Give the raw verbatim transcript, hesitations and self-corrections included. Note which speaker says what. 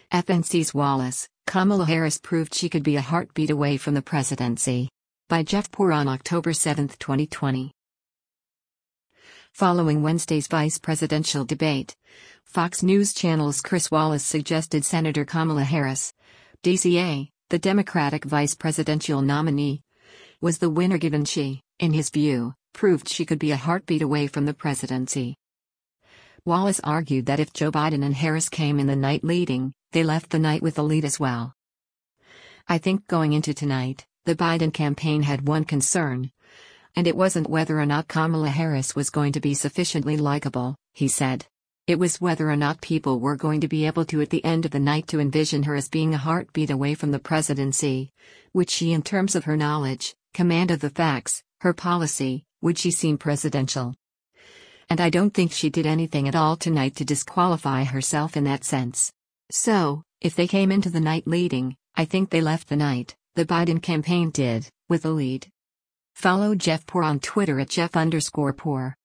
Speaker 1: F N C's Wallace, Kamala Harris proved she could be a heartbeat away from the presidency. By Jeff Poor on October seventh, twenty twenty. Following Wednesday's vice presidential debate, Fox News Channel's Chris Wallace suggested Senator Kamala Harris, D C A, the Democratic vice presidential nominee, was the winner given she, in his view, proved she could be a heartbeat away from the presidency. Wallace argued that if Joe Biden and Harris came in the night leading, they left the night with the lead as well. I think going into tonight, the Biden campaign had one concern. And it wasn't whether or not Kamala Harris was going to be sufficiently likable, he said. It was whether or not people were going to be able to at the end of the night to envision her as being a heartbeat away from the presidency, which she in terms of her knowledge, command of the facts, her policy, would she seem presidential. And I don't think she did anything at all tonight to disqualify herself in that sense. So, if they came into the night leading, I think they left the night, the Biden campaign did, with a lead. Follow Jeff Poor on Twitter at Jeff underscore Poor.